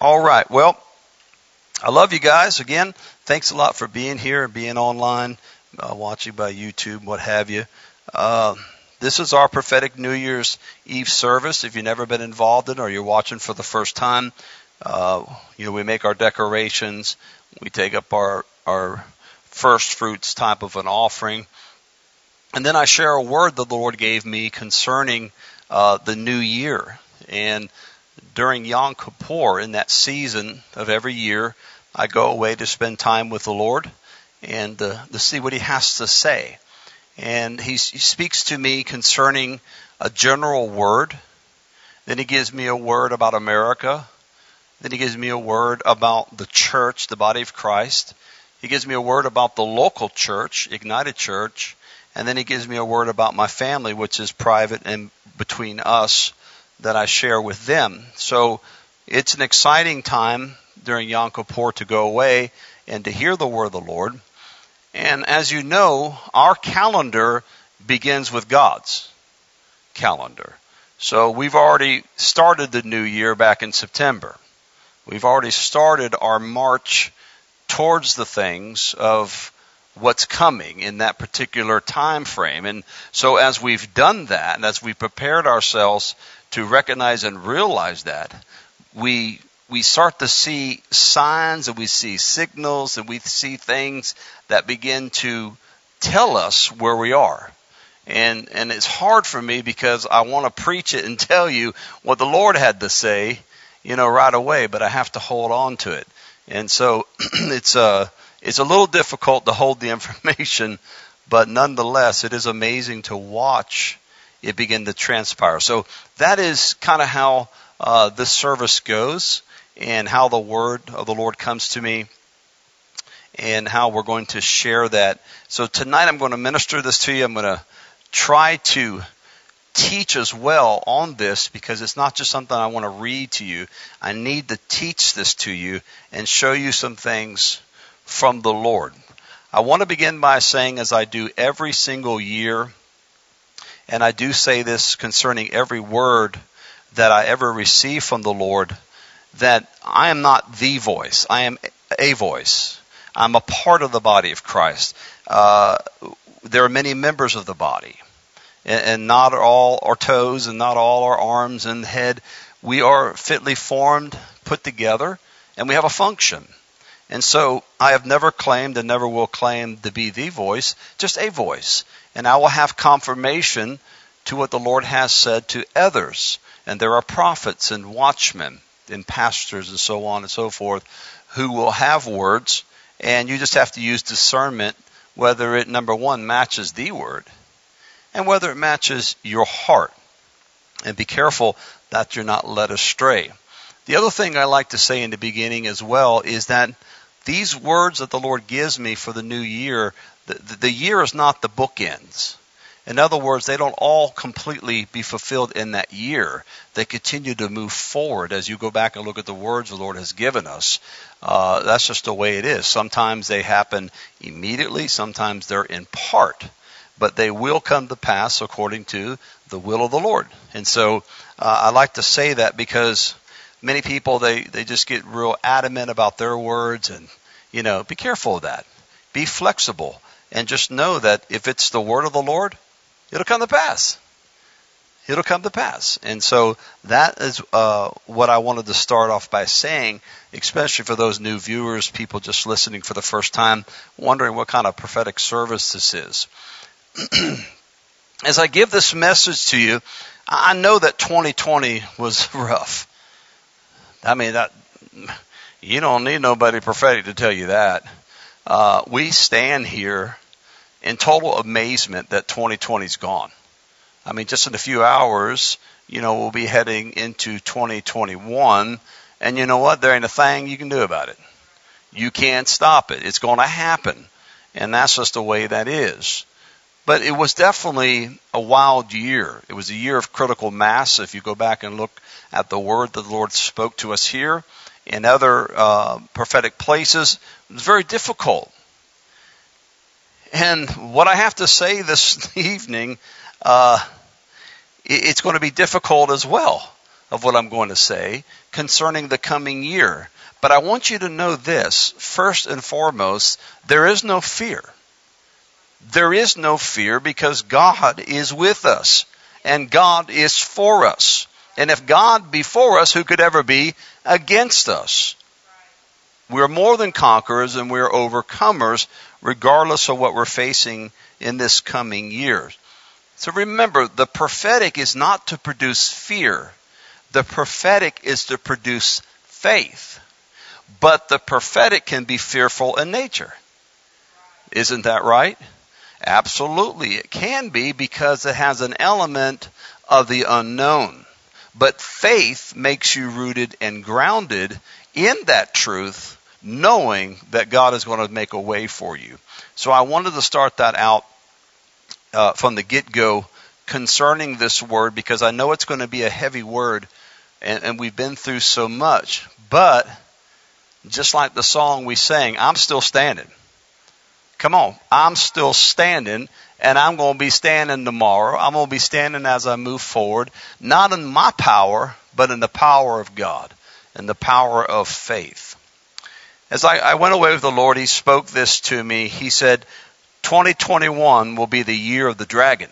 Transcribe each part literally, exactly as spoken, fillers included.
All right. Well, I love you guys. Again, thanks a lot for being here and being online, uh, watching by YouTube, what have you. Uh, this is our prophetic New Year's Eve service. If you've never been involved in it or you're watching for the first time, uh, you know, we make our decorations. We take up our, our first fruits type of an offering. And then I share a word that the Lord gave me concerning uh, the new year. And during Yom Kippur, in that season of every year, I go away to spend time with the Lord and uh, to see what He has to say. And he, he speaks to me concerning a general word. Then He gives me a word about America. Then He gives me a word about the church, the body of Christ. He gives me a word about the local church, Ignited Church. And then He gives me a word about my family, which is private and between us, that I share with them. So it's an exciting time during Yom Kippur to go away and to hear the word of the Lord. And as you know, our calendar begins with God's calendar. So we've already started the new year back in September. We've already started our march towards the things of what's coming in that particular time frame. And so as we've done that, and as we prepared ourselves to recognize and realize that, we we start to see signs and we see signals and we see things that begin to tell us where we are. And and it's hard for me because I want to preach it and tell you what the Lord had to say, you know, right away, but I have to hold on to it. And so it's uh it's a little difficult to hold the information, but nonetheless, it is amazing to watch it begin to transpire. So that is kind of how uh, this service goes and how the word of the Lord comes to me and how we're going to share that. So tonight I'm going to minister this to you. I'm going to try to teach as well on this because it's not just something I want to read to you. I need to teach this to you and show you some things from the Lord. I want to begin by saying, as I do every single year, and I do say this concerning every word that I ever receive from the Lord, that I am not the voice. I am a voice. I'm a part of the body of Christ. Uh, there are many members of the body, and, and not all our toes and not all our arms and head. We are fitly formed, put together, and we have a function. And so I have never claimed and never will claim to be the voice, just a voice. And I will have confirmation to what the Lord has said to others. And there are prophets and watchmen and pastors and so on and so forth who will have words. And you just have to use discernment whether it, number one, matches the word and whether it matches your heart. And be careful that you're not led astray. The other thing I like to say in the beginning as well is that these words that the Lord gives me for the new year, the, the year is not the bookends. In other words, they don't all completely be fulfilled in that year. They continue to move forward as you go back and look at the words the Lord has given us. Uh, that's just the way it is. Sometimes they happen immediately. Sometimes they're in part. But they will come to pass according to the will of the Lord. And so uh, I like to say that because many people, they, they just get real adamant about their words. And, you know, be careful of that. Be flexible. And just know that if it's the word of the Lord, it'll come to pass. It'll come to pass. And so that is uh, what I wanted to start off by saying, especially for those new viewers, people just listening for the first time, wondering what kind of prophetic service this is. As I give this message to you, I know that twenty twenty was rough. I mean, that you don't need nobody prophetic to tell you that. Uh, we stand here in total amazement that twenty twenty's gone. I mean, just in a few hours, you know, we'll be heading into twenty twenty-one, and you know what? There ain't a thing you can do about it. You can't stop it. It's going to happen, and that's just the way that is. But it was definitely a wild year. It was a year of critical mass. If you go back and look at the word that the Lord spoke to us here in other uh, prophetic places, it was very difficult. And what I have to say this evening, uh, it's going to be difficult as well of what I'm going to say, concerning the coming year. But I want you to know this, first and foremost, there is no fear. There is no fear because God is with us and God is for us. And if God be for us, who could ever be against us? We're more than conquerors and we're overcomers regardless of what we're facing in this coming year. So remember, the prophetic is not to produce fear. The prophetic is to produce faith. But the prophetic can be fearful in nature. Isn't that right? Absolutely. It can be because it has an element of the unknown. But faith makes you rooted and grounded in that truth, knowing that God is going to make a way for you. So I wanted to start that out uh, from the get-go concerning this word, because I know it's going to be a heavy word, and, and we've been through so much. But just like the song we sang, I'm still standing. Come on, I'm still standing, and I'm going to be standing tomorrow. I'm going to be standing as I move forward, not in my power, but in the power of God and the power of faith. As I, I went away with the Lord, He spoke this to me. He said, twenty twenty-one will be the year of the dragon.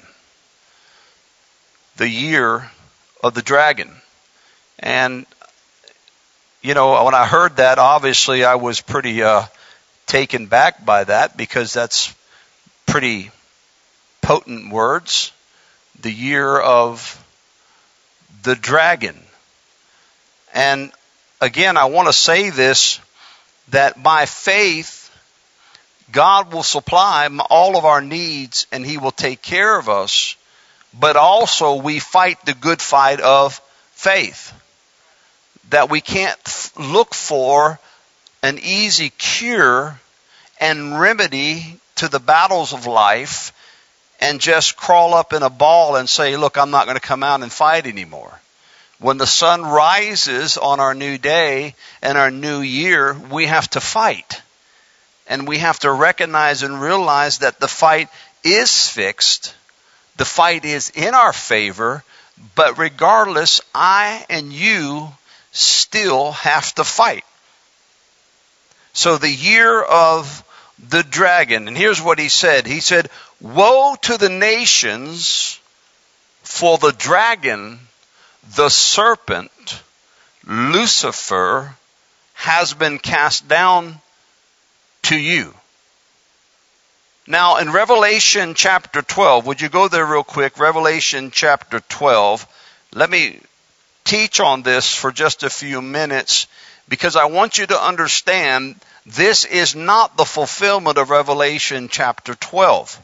The year of the dragon. And, you know, when I heard that, obviously I was pretty uh, taken back by that, because that's pretty potent words. The year of the dragon. And again, I want to say this, that by faith, God will supply all of our needs and He will take care of us. But also we fight the good fight of faith. That we can't look for an easy cure and remedy to the battles of life and just crawl up in a ball and say, look, I'm not going to come out and fight anymore. When the sun rises on our new day and our new year, we have to fight. And we have to recognize and realize that the fight is fixed. The fight is in our favor. But regardless, I and you still have to fight. So the year of the dragon, and here's what he said. He said, woe to the nations, for the dragon, the serpent, Lucifer, has been cast down to you. Now in Revelation chapter twelve, would you go there real quick? Revelation chapter twelve. Let me teach on this for just a few minutes, because I want you to understand this is not the fulfillment of Revelation chapter twelve.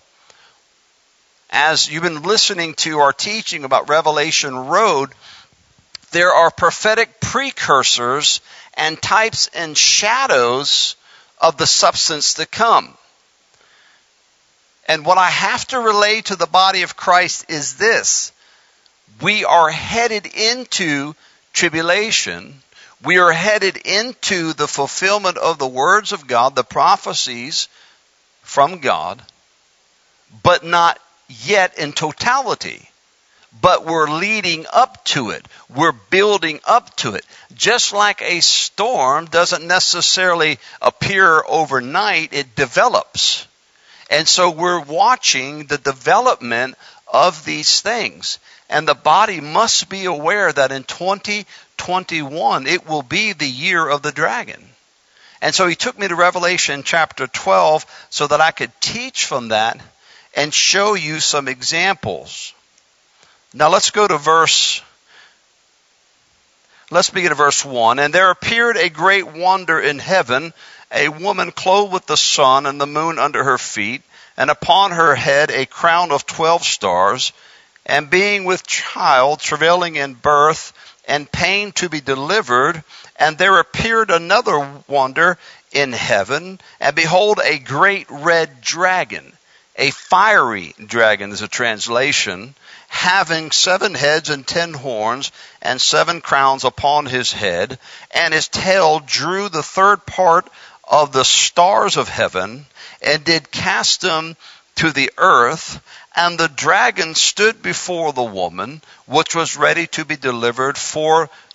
As you've been listening to our teaching about Revelation Road, there are prophetic precursors and types and shadows of the substance to come. And what I have to relay to the body of Christ is this. We are headed into tribulation. We are headed into the fulfillment of the words of God, the prophecies from God, but not yet in totality. But we're leading up to it. We're building up to it. Just like a storm doesn't necessarily appear overnight, it develops. And so we're watching the development of these things. And the body must be aware that in twenty twenty-one, it will be the year of the dragon. And so he took me to Revelation chapter twelve so that I could teach from that and show you some examples. Now let's go to verse, let's begin at verse one. And there appeared a great wonder in heaven, a woman clothed with the sun and the moon under her feet, and upon her head a crown of twelve stars, and being with child, travailing in birth, and pain to be delivered. And there appeared another wonder in heaven, and behold, a great red dragon, a fiery dragon is a translation, having seven heads and ten horns, and seven crowns upon his head, and his tail drew the third part of the stars of heaven, and did cast them to the earth. And the dragon stood before the woman, which was ready to be delivered for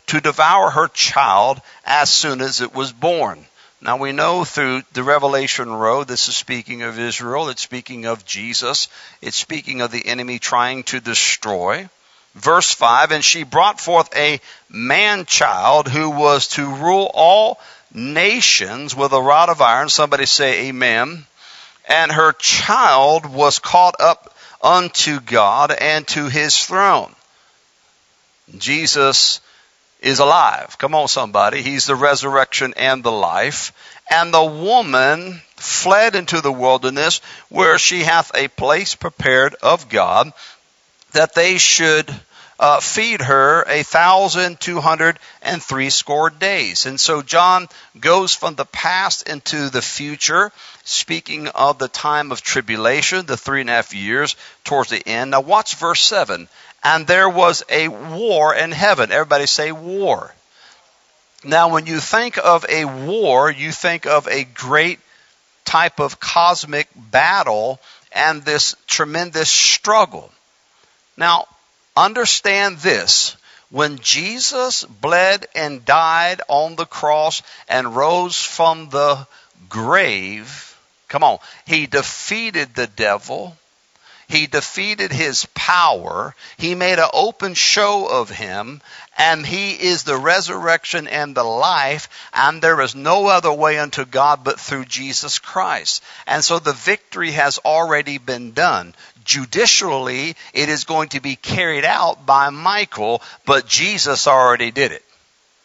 to devour her child as soon as it was born. Now we know through the Revelation road, this is speaking of Israel, it's speaking of Jesus, it's speaking of the enemy trying to destroy. Verse five, and she brought forth a man-child who was to rule all nations with a rod of iron. Somebody say amen. And her child was caught up unto God and to his throne. Jesus is alive. Come on, somebody. He's the resurrection and the life. And the woman fled into the wilderness, where she hath a place prepared of God, that they should uh, feed her a thousand two hundred and three score days. And so John goes from the past into the future, speaking of the time of tribulation, the three and a half years towards the end. Now watch verse seven. And there was a war in heaven. Everybody say war. Now when you think of a war, you think of a great type of cosmic battle and this tremendous struggle. Now, understand this. When Jesus bled and died on the cross and rose from the grave, come on, he defeated the devil. He defeated his power. He made an open show of him. And he is the resurrection and the life. And there is no other way unto God but through Jesus Christ. And so the victory has already been done. Judicially, it is going to be carried out by Michael, but Jesus already did it.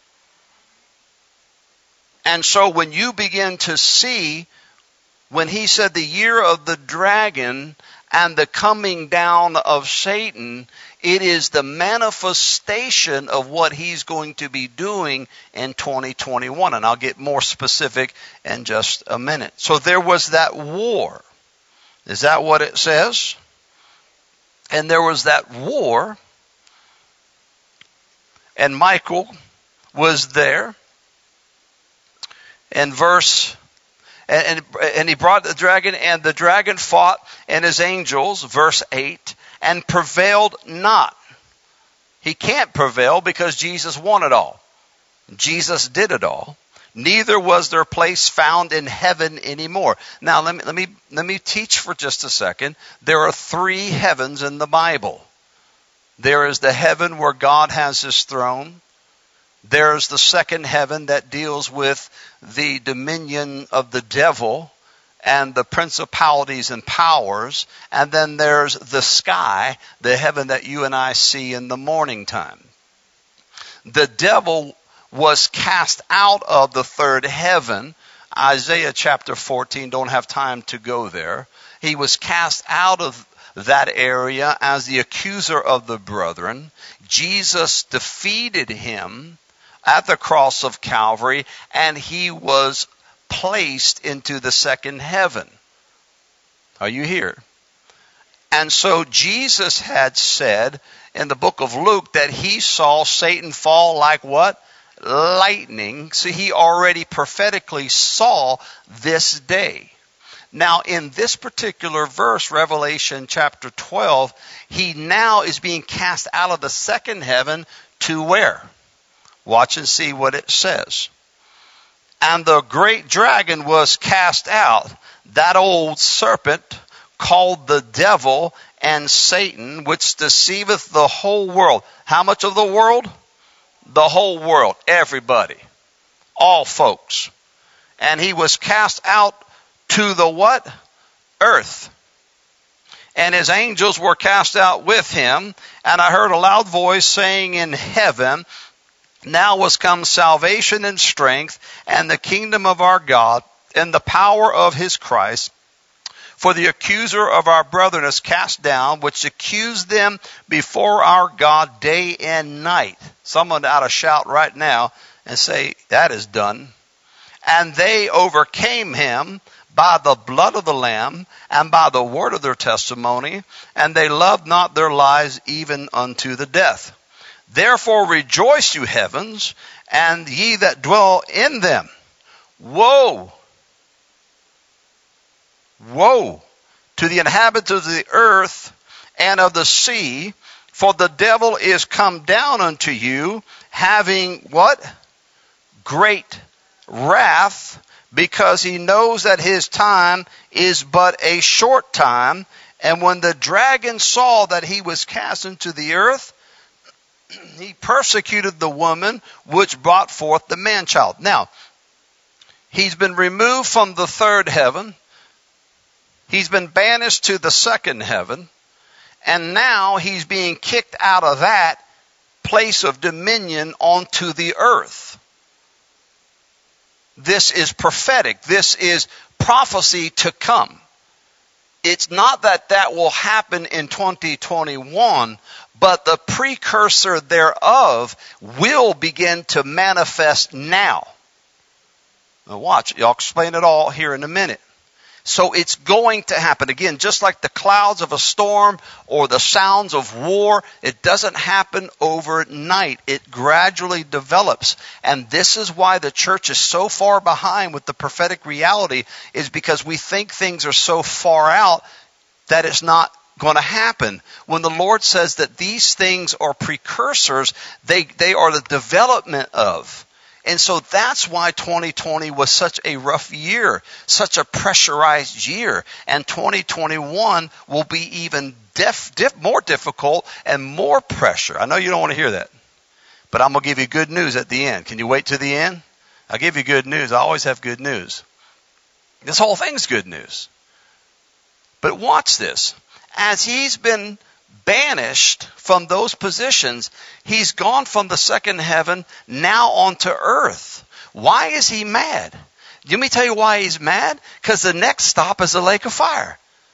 And so when you begin to see, when he said the year of the dragon and the coming down of Satan, it is the manifestation of what he's going to be doing in twenty twenty-one. And I'll get more specific in just a minute. So there was that war. Is that what it says? And there was that war. And Michael was there. And verse And, and he brought the dragon, and the dragon fought and his angels, verse eight, and prevailed not. He can't prevail because Jesus won it all. Jesus did it all. Neither was their place found in heaven anymore. Now let me let me let me teach for just a second. There are three heavens in the Bible. There is the heaven where God has his throne. There's the second heaven that deals with the dominion of the devil and the principalities and powers. And then there's the sky, the heaven that you and I see in the morning time. The devil was cast out of the third heaven. Isaiah chapter fourteen, don't have time to go there. He was cast out of that area as the accuser of the brethren. Jesus defeated him at the cross of Calvary, and he was placed into the second heaven. Are you here? And so Jesus had said in the book of Luke that he saw Satan fall like what? Lightning. So he already prophetically saw this day. Now in this particular verse, Revelation chapter twelve, he now is being cast out of the second heaven to where? Watch and see what it says. And the great dragon was cast out, that old serpent called the devil and Satan, which deceiveth the whole world. How much of the world? The whole world. Everybody. All folks. And he was cast out to the what? Earth. And his angels were cast out with him. And I heard a loud voice saying in heaven, now was come salvation and strength and the kingdom of our God and the power of his Christ. For the accuser of our brethren is cast down, which accused them before our God day and night. Someone ought to shout right now and say, that is done. And they overcame him by the blood of the Lamb and by the word of their testimony, and they loved not their lives even unto the death. Therefore rejoice, you heavens, and ye that dwell in them. Woe! Woe to the inhabitants of the earth and of the sea, for the devil is come down unto you, having what? Great wrath, because he knows that his time is but a short time. And when the dragon saw that he was cast into the earth, he persecuted the woman which brought forth the man-child. Now, he's been removed from the third heaven. He's been banished to the second heaven. And now he's being kicked out of that place of dominion onto the earth. This is prophetic. This is prophecy to come. It's not that that will happen in twenty twenty-one, but the precursor thereof will begin to manifest now. Now watch, I'll explain it all here in a minute. So it's going to happen. Again, just like the clouds of a storm or the sounds of war, it doesn't happen overnight. It gradually develops. And this is why the church is so far behind with the prophetic reality, is because we think things are so far out that it's not going to happen. When the Lord says that these things are precursors, they, they are the development of. And so that's why twenty twenty was such a rough year, such a pressurized year. And twenty twenty-one will be even def, dif, more difficult and more pressure. I know you don't want to hear that, but I'm going to give you good news at the end. Can you wait to the end? I'll give you good news. I always have good news. This whole thing's good news. But watch this. As he's been banished from those positions, he's gone from the second heaven now onto earth. Why is he mad? Let me tell you why he's mad. Because the next stop is the lake of fire.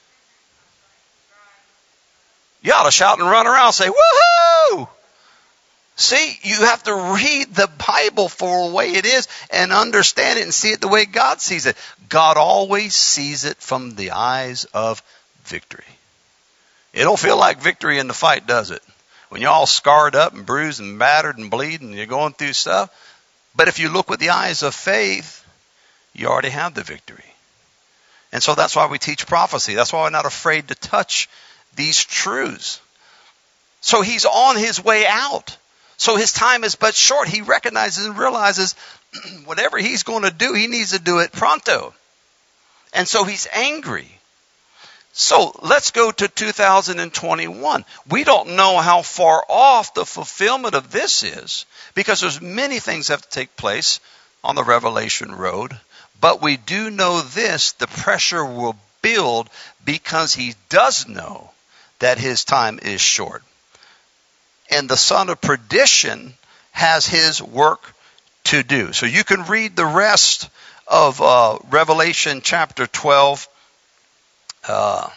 You ought to shout and run around and say, woohoo! See, you have to read the Bible for the way it is and understand it and see it the way God sees it. God always sees it from the eyes of victory. It don't feel like victory in the fight, does it? When you're all scarred up and bruised and battered and bleeding and you're going through stuff. But if you look with the eyes of faith, you already have the victory. And so that's why we teach prophecy. That's why we're not afraid to touch these truths. So he's on his way out. So his time is but short. He recognizes and realizes whatever he's going to do, he needs to do it pronto. And so he's angry. So let's go to two thousand twenty-one. We don't know how far off the fulfillment of this is, because there's many things that have to take place on the Revelation road. But we do know this, the pressure will build because he does know that his time is short. And the son of perdition has his work to do. So you can read the rest of uh, Revelation chapter twelve. Uh,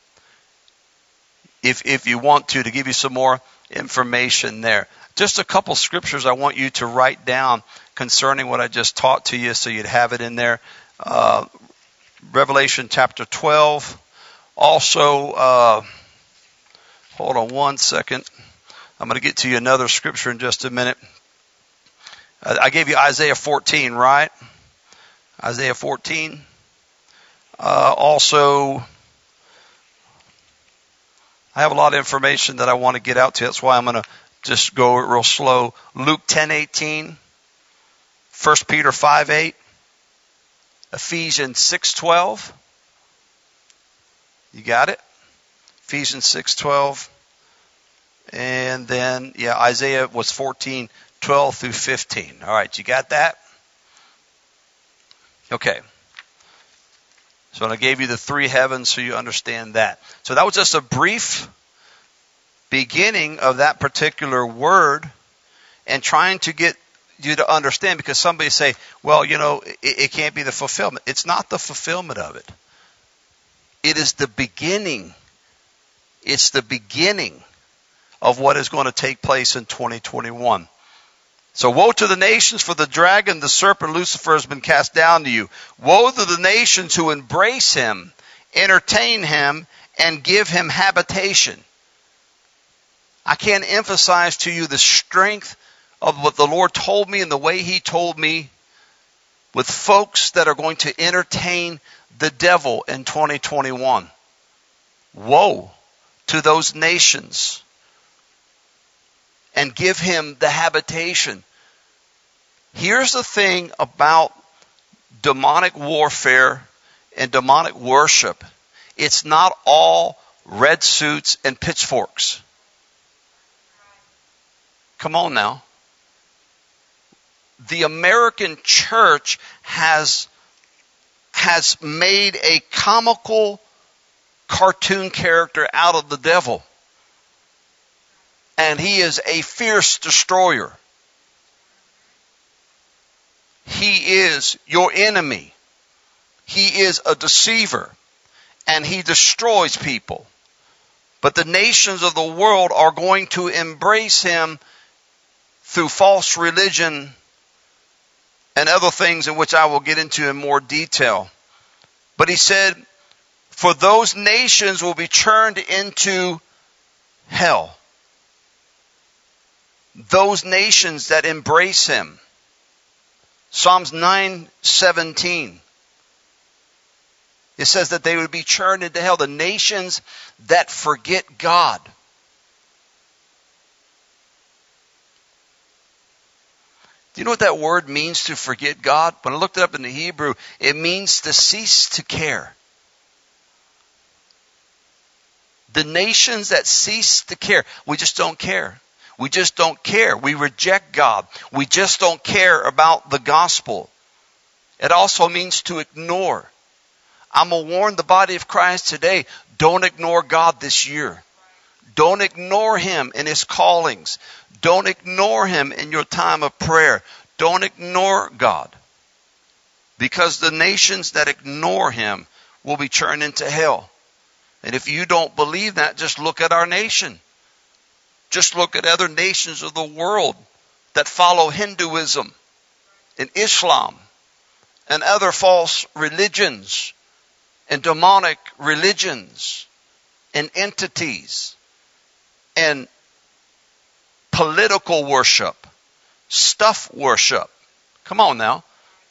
if if you want to, to give you some more information there. Just a couple scriptures I want you to write down concerning what I just taught to you so you'd have it in there. Uh, Revelation chapter twelve. Also, uh, hold on one second. I'm going to get to you another scripture in just a minute. Uh, I gave you Isaiah fourteen, right? Isaiah fourteen. Uh, also, I have a lot of information that I want to get out to. That's why I'm going to just go real slow. Luke ten eighteen, First Peter five eight, Ephesians six twelve. You got it? Ephesians six twelve. And then, yeah, Isaiah was fourteen twelve through fifteen. All right, you got that? Okay. So I gave you the three heavens so you understand that. So that was just a brief beginning of that particular word and trying to get you to understand, because somebody say, well, you know, it, it can't be the fulfillment. It's not the fulfillment of it. It is the beginning. It's the beginning of what is going to take place in twenty twenty-one. So woe to the nations, for the dragon, the serpent Lucifer, has been cast down to you. Woe to the nations who embrace him, entertain him, and give him habitation. I can't emphasize to you the strength of what the Lord told me and the way he told me with folks that are going to entertain the devil in twenty twenty-one. Woe to those nations. and give him the habitation. Here's the thing about demonic warfare and demonic worship. It's not all red suits and pitchforks. Come on now. The American church has, has made a comical cartoon character out of the devil. And he is a fierce destroyer. He is your enemy. He is a deceiver. And he destroys people. But the nations of the world are going to embrace him through false religion and other things in which I will get into in more detail. But he said, for those nations will be turned into hell. Those nations that embrace him. Psalms nine seventeen. It says that they would be turned into hell. The nations that forget God. Do you know what that word means, to forget God? When I looked it up in the Hebrew, it means to cease to care. The nations that cease to care. We just don't care. We just don't care. We reject God. We just don't care about the gospel. It also means to ignore. I'm going to warn the body of Christ today, don't ignore God this year. Don't ignore him in his callings. Don't ignore him in your time of prayer. Don't ignore God. Because the nations that ignore him will be turned into hell. And if you don't believe that, just look at our nation. Just look at other nations of the world that follow Hinduism and Islam and other false religions and demonic religions and entities and political worship, stuff worship. Come on now.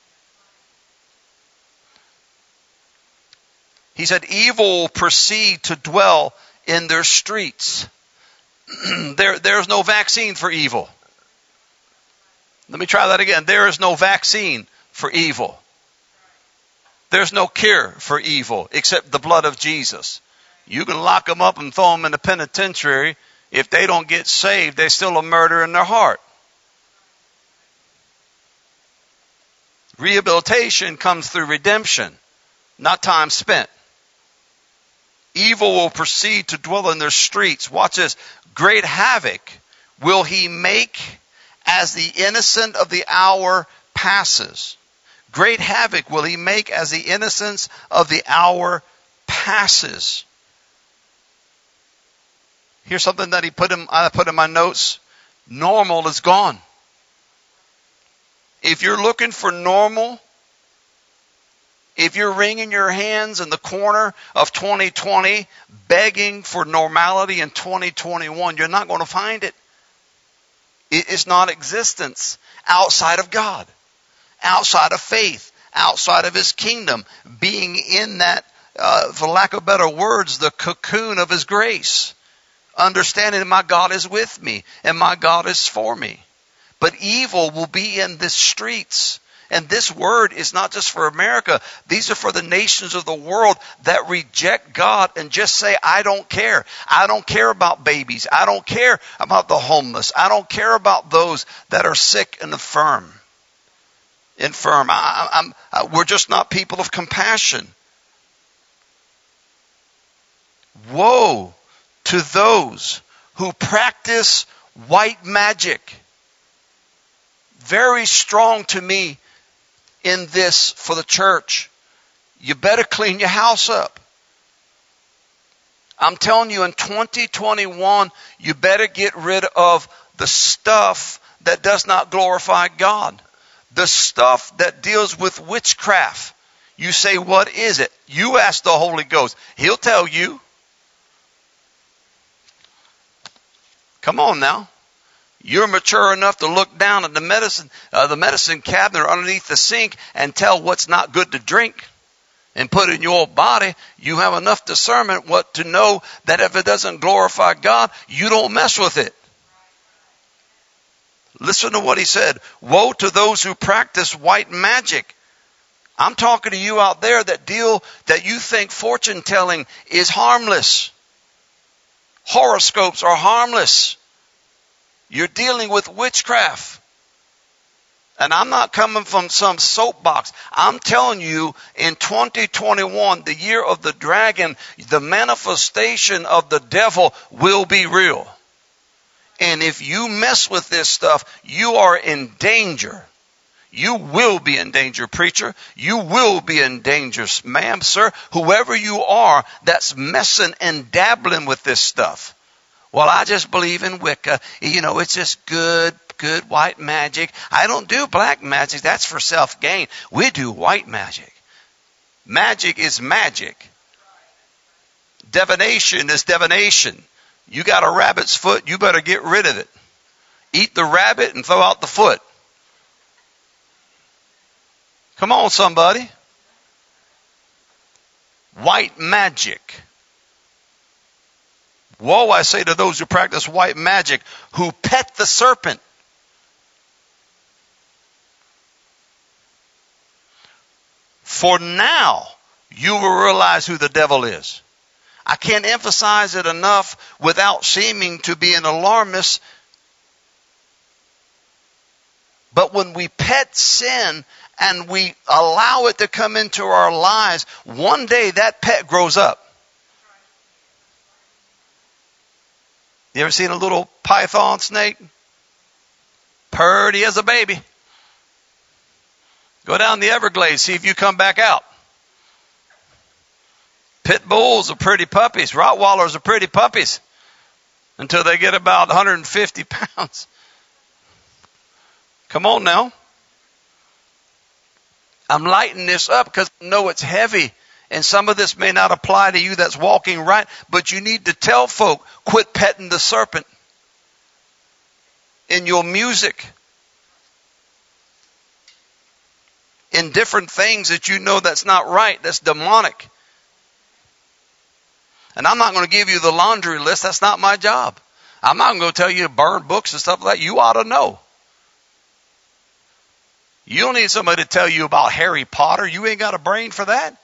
He said, evil will proceed to dwell in their streets. there, there's no vaccine for evil. Let me try that again. There is no vaccine for evil. There's no cure for evil except the blood of Jesus. You can lock them up and throw them in the penitentiary. If they don't get saved, there's still a murder in their heart. Rehabilitation comes through redemption, not time spent. Evil will proceed to dwell in their streets. Watch this. Great havoc will he make as the innocent of the hour passes. Great havoc will he make as the innocence of the hour passes. Here's something that he put in, I put in my notes. Normal is gone. If you're looking for normal, if you're wringing your hands in the corner of twenty twenty, begging for normality in twenty twenty-one, you're not going to find it. It's non-existence outside of God, outside of faith, outside of his kingdom, being in that, uh, for lack of better words, the cocoon of his grace. Understanding that my God is with me and my God is for me. But evil will be in the streets. And this word is not just for America. These are for the nations of the world that reject God and just say, I don't care. I don't care about babies. I don't care about the homeless. I don't care about those that are sick and infirm. Infirm. I, I'm, I, we're just not people of compassion. Woe to those who practice white magic. Very strong to me in this for the church. You better clean your house up. I'm telling you, in twenty twenty-one, you better get rid of the stuff that does not glorify God. The stuff that deals with witchcraft. You say, what is it? You ask the Holy Ghost. He'll tell you. Come on now. You're mature enough to look down at the medicine, uh, the medicine cabinet or underneath the sink and tell what's not good to drink and put in your body. You have enough discernment what to know that if it doesn't glorify God, you don't mess with it. Listen to what he said. Woe to those who practice white magic. I'm talking to you out there that deal, that you think fortune telling is harmless. Horoscopes are harmless. You're dealing with witchcraft. And I'm not coming from some soapbox. I'm telling you, in twenty twenty-one, the year of the dragon, the manifestation of the devil will be real. And if you mess with this stuff, you are in danger. You will be in danger, preacher. You will be in danger, ma'am, sir. Whoever you are that's messing and dabbling with this stuff. Well, I just believe in Wicca. You know, it's just good, good white magic. I don't do black magic. That's for self-gain. We do white magic. Magic is magic. Divination is divination. You got a rabbit's foot, you better get rid of it. Eat the rabbit and throw out the foot. Come on, somebody. White magic. Woe, I say to those who practice white magic, who pet the serpent. For now, you will realize who the devil is. I can't emphasize it enough without seeming to be an alarmist. But when we pet sin and we allow it to come into our lives, one day that pet grows up. You ever seen a little python snake? Purty as a baby. Go down the Everglades, see if you come back out. Pit bulls are pretty puppies. Rottweilers are pretty puppies until they get about one hundred fifty pounds. Come on now. I'm lighting this up because I know it's heavy. And some of this may not apply to you that's walking right. But you need to tell folk, quit petting the serpent in your music. In different things that you know that's not right. That's demonic. And I'm not going to give you the laundry list. That's not my job. I'm not going to tell you to burn books and stuff like that. You ought to know. You don't need somebody to tell you about Harry Potter. You ain't got a brain for that.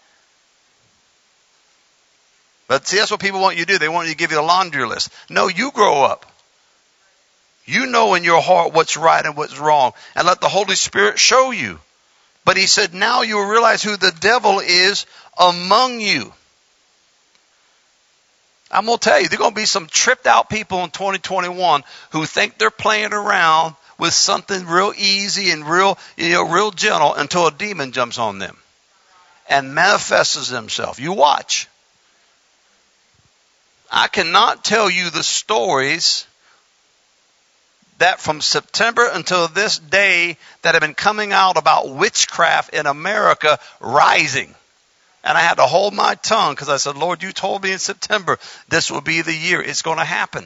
But see, that's what people want you to do. They want you to give you a laundry list. No, you grow up. You know in your heart what's right and what's wrong. And let the Holy Spirit show you. But he said, now you will realize who the devil is among you. I'm going to tell you, there are going to be some tripped out people in twenty twenty-one who think they're playing around with something real easy and real, you know, real gentle until a demon jumps on them and manifests himself. You watch. I cannot tell you the stories that from September until this day that have been coming out about witchcraft in America rising. And I had to hold my tongue because I said, Lord, you told me in September this will be the year. It's going to happen.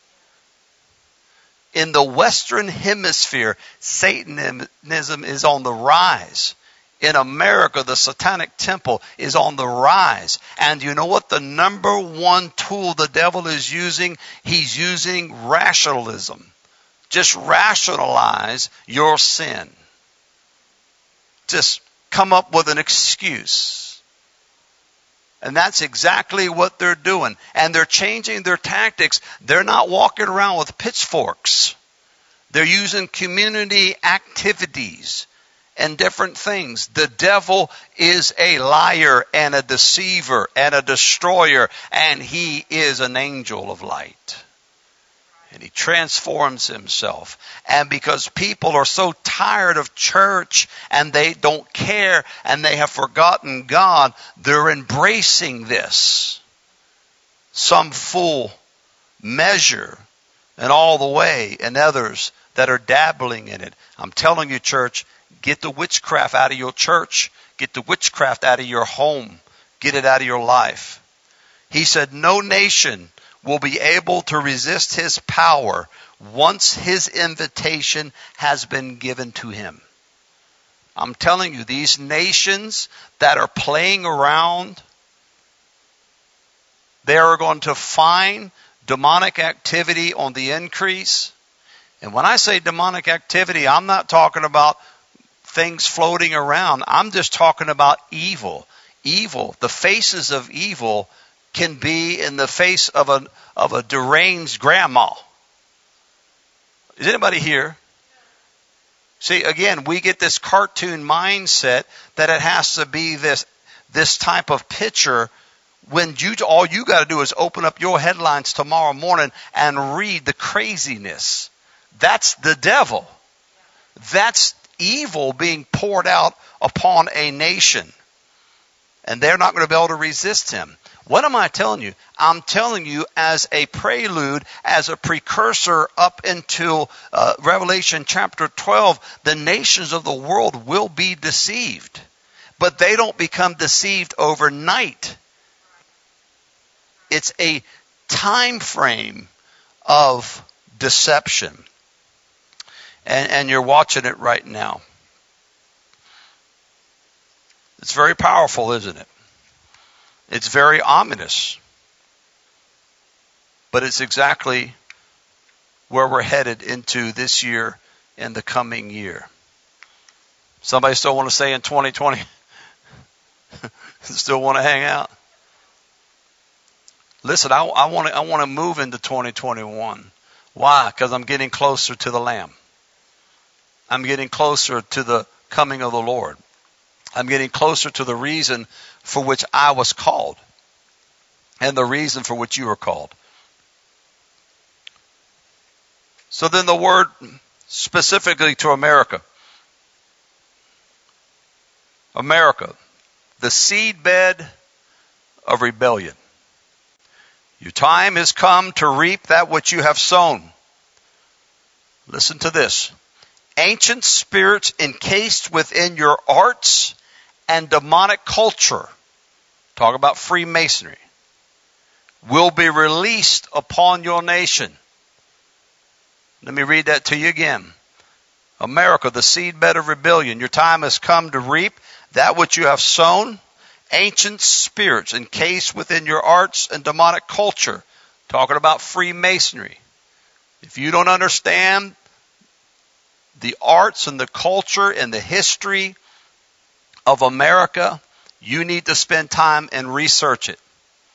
In the Western Hemisphere, Satanism is on the rise. In America, the Satanic Temple is on the rise. And you know what? The number one tool the devil is using, he's using rationalism. Just rationalize your sin. Just come up with an excuse. And that's exactly what they're doing. And they're changing their tactics. They're not walking around with pitchforks. They're using community activities and different things. The devil is a liar and a deceiver and a destroyer. And he is an angel of light. And he transforms himself. And because people are so tired of church and they don't care and they have forgotten God, they're embracing this. Some full measure and all the way, and others that are dabbling in it. I'm telling you, church, get the witchcraft out of your church. Get the witchcraft out of your home. Get it out of your life. He said, no nation will be able to resist his power once his invitation has been given to him. I'm telling you, these nations that are playing around, they are going to find demonic activity on the increase. And when I say demonic activity, I'm not talking about things floating around. I'm just talking about evil. Evil. The faces of evil can be in the face of a of a deranged grandma. Is anybody here? See, again, we get this cartoon mindset that it has to be this this type of picture when you all you got to do is open up your headlines tomorrow morning and read the craziness. That's the devil. That's evil being poured out upon a nation. And they're not going to be able to resist him. What am I telling you? I'm telling you as a prelude, as a precursor up into uh, Revelation chapter twelve, the nations of the world will be deceived. But they don't become deceived overnight. It's a time frame of deception. And, and you're watching it right now. It's very powerful, isn't it? It's very ominous. But it's exactly where we're headed into this year and the coming year. Somebody still want to stay in twenty twenty? Still want to hang out? Listen, I, I want to I want to move into twenty twenty-one. Why? Because I'm getting closer to the Lamb. I'm getting closer to the coming of the Lord. I'm getting closer to the reason for which I was called and the reason for which you were called. So then the word specifically to America. America, the seedbed of rebellion. Your time has come to reap that which you have sown. Listen to this. Ancient spirits encased within your arts and demonic culture, talk about Freemasonry, will be released upon your nation. Let me read that to you again. America, the seedbed of rebellion, your time has come to reap that which you have sown. Ancient spirits encased within your arts and demonic culture, talking about Freemasonry. If you don't understand the arts and the culture and the history of America, you need to spend time and research it.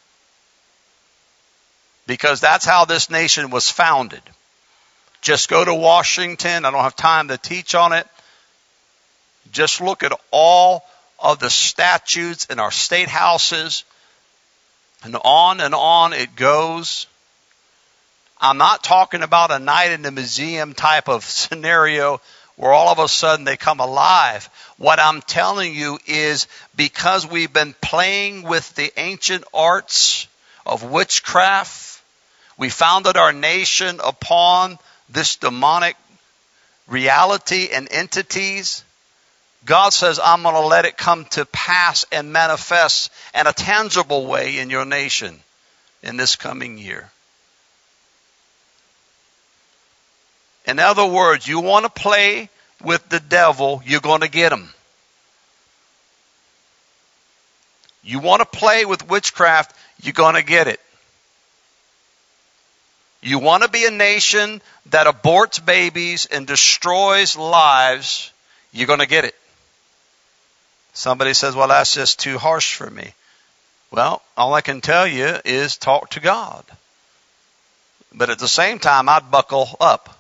Because that's how this nation was founded. Just go to Washington. I don't have time to teach on it. Just look at all of the statutes in our state houses. And on and on it goes. I'm not talking about a night in the museum type of scenario where all of a sudden they come alive. What I'm telling you is because we've been playing with the ancient arts of witchcraft, we founded our nation upon this demonic reality and entities. God says, I'm going to let it come to pass and manifest in a tangible way in your nation in this coming year. In other words, you want to play with the devil, you're going to get him. You want to play with witchcraft, you're going to get it. You want to be a nation that aborts babies and destroys lives, you're going to get it. Somebody says, well, that's just too harsh for me. Well, all I can tell you is talk to God. But at the same time, I'd buckle up.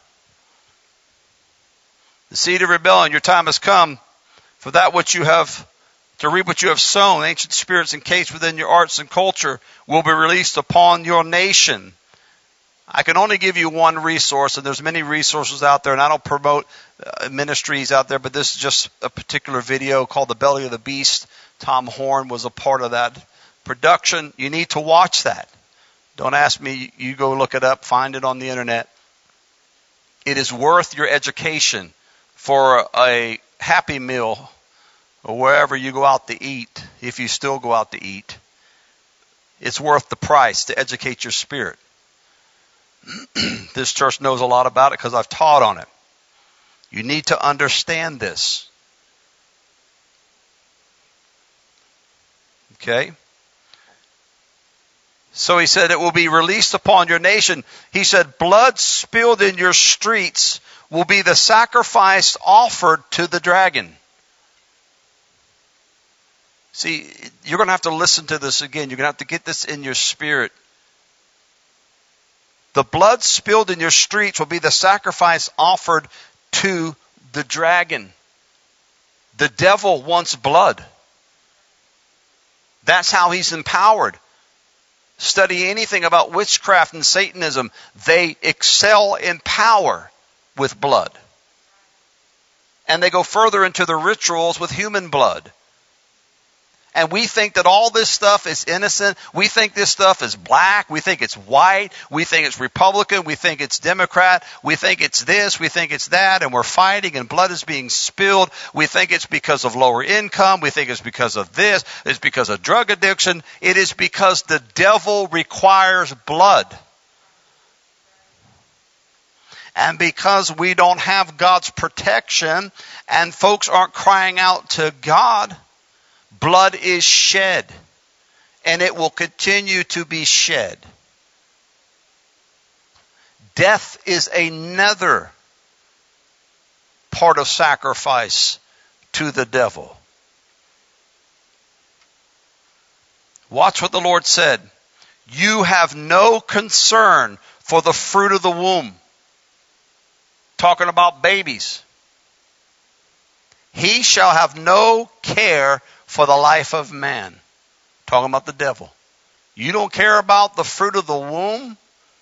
The seed of rebellion, your time has come for that which you have, to reap what you have sown. Ancient spirits encased within your arts and culture will be released upon your nation. I can only give you one resource, and there's many resources out there, and I don't promote uh, ministries out there, but this is just a particular video called The Belly of the Beast. Tom Horn was a part of that production. You need to watch that. Don't ask me. You go look it up. Find it on the internet. It is worth your education for a Happy Meal or wherever you go out to eat, if you still go out to eat. It's worth the price to educate your spirit. This church knows a lot about it because I've taught on it. You need to understand this. Okay? So he said, it will be released upon your nation. He said, blood spilled in your streets will be the sacrifice offered to the dragon. See, you're going to have to listen to this again. You're going to have to get this in your spirit. The blood spilled in your streets will be the sacrifice offered to the dragon. The devil wants blood. That's how he's empowered. Study anything about witchcraft and Satanism. They excel in power with blood. And they go further into the rituals with human blood. And we think that all this stuff is innocent. We think this stuff is black. We think it's white. We think it's Republican. We think it's Democrat. We think it's this. We think it's that. And we're fighting and blood is being spilled. We think it's because of lower income. We think it's because of this. It's because of drug addiction. It is because the devil requires blood. And because we don't have God's protection and folks aren't crying out to God, blood is shed, and it will continue to be shed. Death is another part of sacrifice to the devil. Watch what the Lord said. You have no concern for the fruit of the womb. Talking about babies. He shall have no care for the life of man. Talking about the devil. You don't care about the fruit of the womb,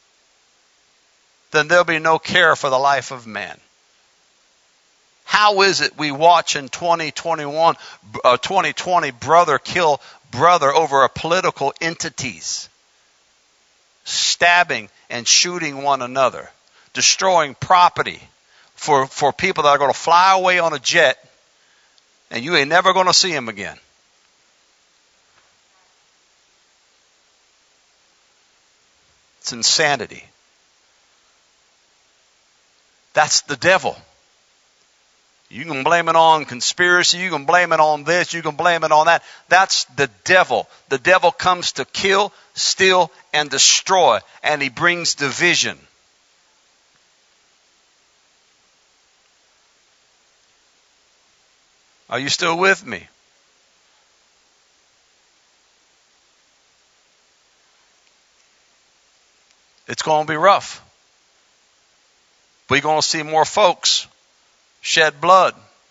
then there'll be no care for the life of man. How is it we watch in twenty twenty-one, uh, twenty twenty brother kill brother over a political entities, stabbing and shooting one another, destroying property for, for people that are going to fly away on a jet, and you ain't never going to see him again. It's insanity. That's the devil. You can blame it on conspiracy. You can blame it on this. You can blame it on that. That's the devil. The devil comes to kill, steal, and destroy. And he brings division. Are you still with me? It's going to be rough. We're going to see more folks shed blood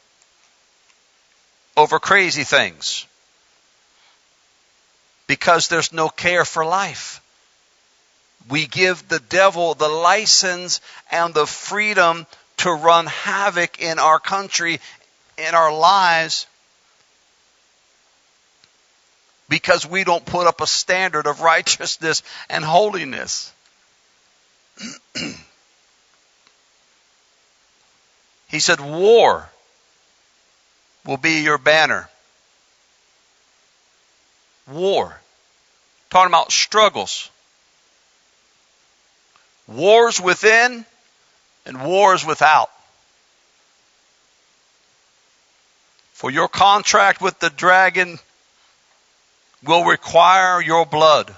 over crazy things because there's no care for life. We give the devil the license and the freedom to run havoc in our country, in our lives, because we don't put up a standard of righteousness and holiness. He said, war will be your banner. War. Talking about struggles. Wars within and wars without. For your contract with the dragon will require your blood.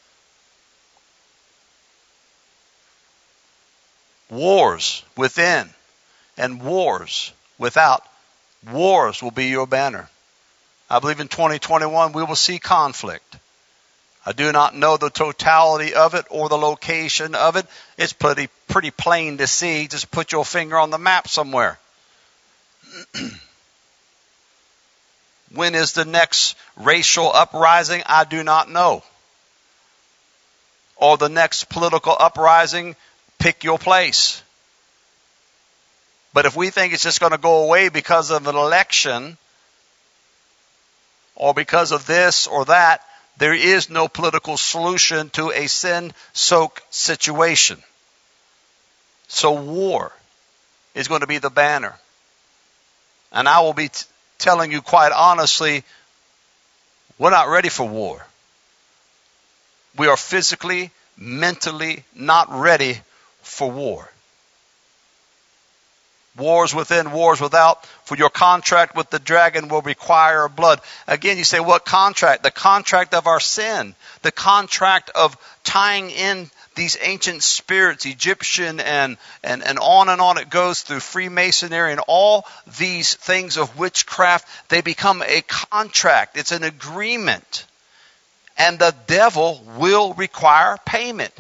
Wars within and wars without. Wars will be your banner. I believe in twenty twenty-one we will see conflict. I do not know the totality of it or the location of it. It's pretty, pretty plain to see. Just put your finger on the map somewhere. When is the next racial uprising? I do not know. Or the next political uprising, pick your place. But if we think it's just going to go away because of an election or because of this or that, there is no political solution to a sin-soaked situation. So war is going to be the banner. And I will be t- telling you quite honestly, we're not ready for war. We are physically, mentally not ready for war. Wars within, wars without. For your contract with the dragon will require blood. Again, you say, what contract? The contract of our sin. The contract of tying in these ancient spirits, Egyptian and, and, and on and on it goes through Freemasonry and all these things of witchcraft. They become a contract. It's an agreement. And the devil will require payment.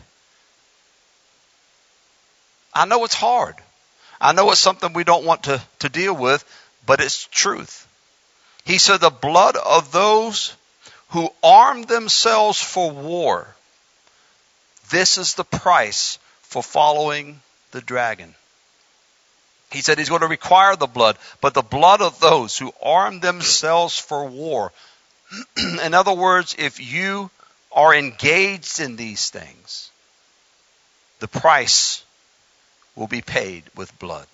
I know it's hard. I know it's something we don't want to, to deal with, but it's truth. He said the blood of those who arm themselves for war, this is the price for following the dragon. He said he's going to require the blood, but the blood of those who arm themselves for war. In other words, if you are engaged in these things, the price will be paid with blood.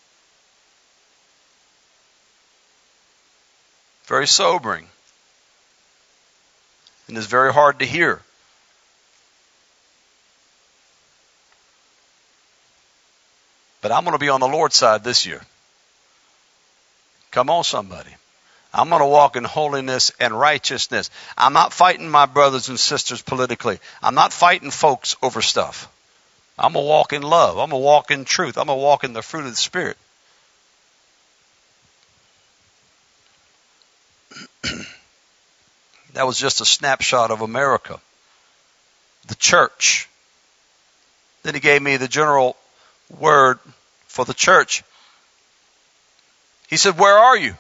Very sobering. And it's very hard to hear. But I'm going to be on the Lord's side this year. Come on, somebody. I'm going to walk in holiness and righteousness. I'm not fighting my brothers and sisters politically. I'm not fighting folks over stuff. I'm going to walk in love. I'm going to walk in truth. I'm going to walk in the fruit of the Spirit. That was just a snapshot of America. The church. Then he gave me the general word for the church. He said, where are you?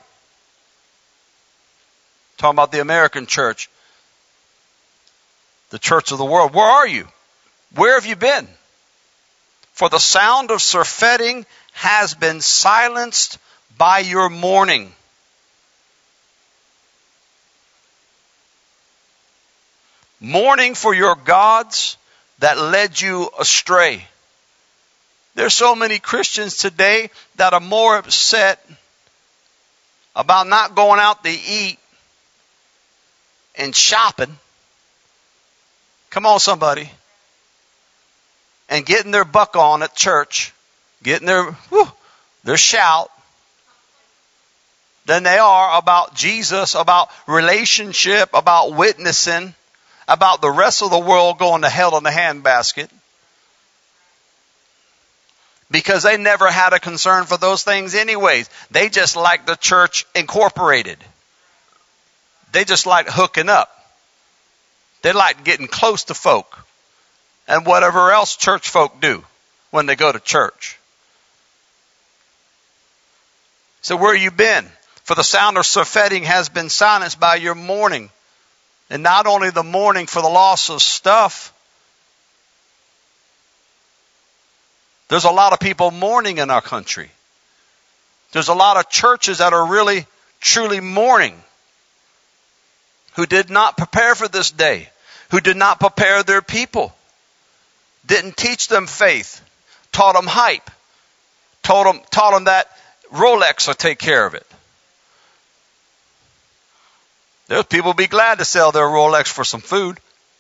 Talking about the American church. The church of the world. Where are you? Where have you been? For the sound of surfeiting has been silenced by your mourning. Mourning for your gods that led you astray. There's so many Christians today that are more upset about not going out to eat and shopping. Come on, somebody. And getting their buck on at church, getting their whew, their shout, than they are about Jesus, about relationship, about witnessing, about the rest of the world going to hell in the handbasket. Because they never had a concern for those things anyways. They just like the church incorporated. They just like hooking up. They like getting close to folk. And whatever else church folk do when they go to church. So where you been? For the sound of surfeiting has been silenced by your mourning. And not only the mourning for the loss of stuff. There's a lot of people mourning in our country. There's a lot of churches that are really, truly mourning. Who did not prepare for this day. Who did not prepare their people. Didn't teach them faith. Taught them hype. Taught them, taught them that Rolex will take care of it. There's people be glad to sell their Rolex for some food.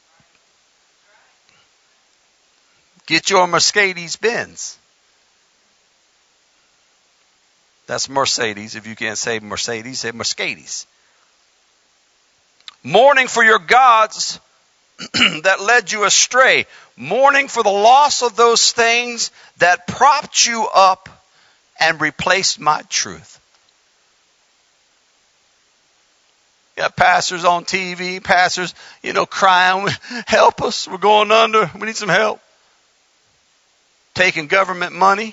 Get your Mercedes Benz. That's Mercedes. If you can't say Mercedes, say Mercedes. Mourning for your gods that led you astray. Mourning for the loss of those things that propped you up and replaced my truth. You got pastors on T V, pastors, you know, crying, help us, we're going under, we need some help. Taking government money.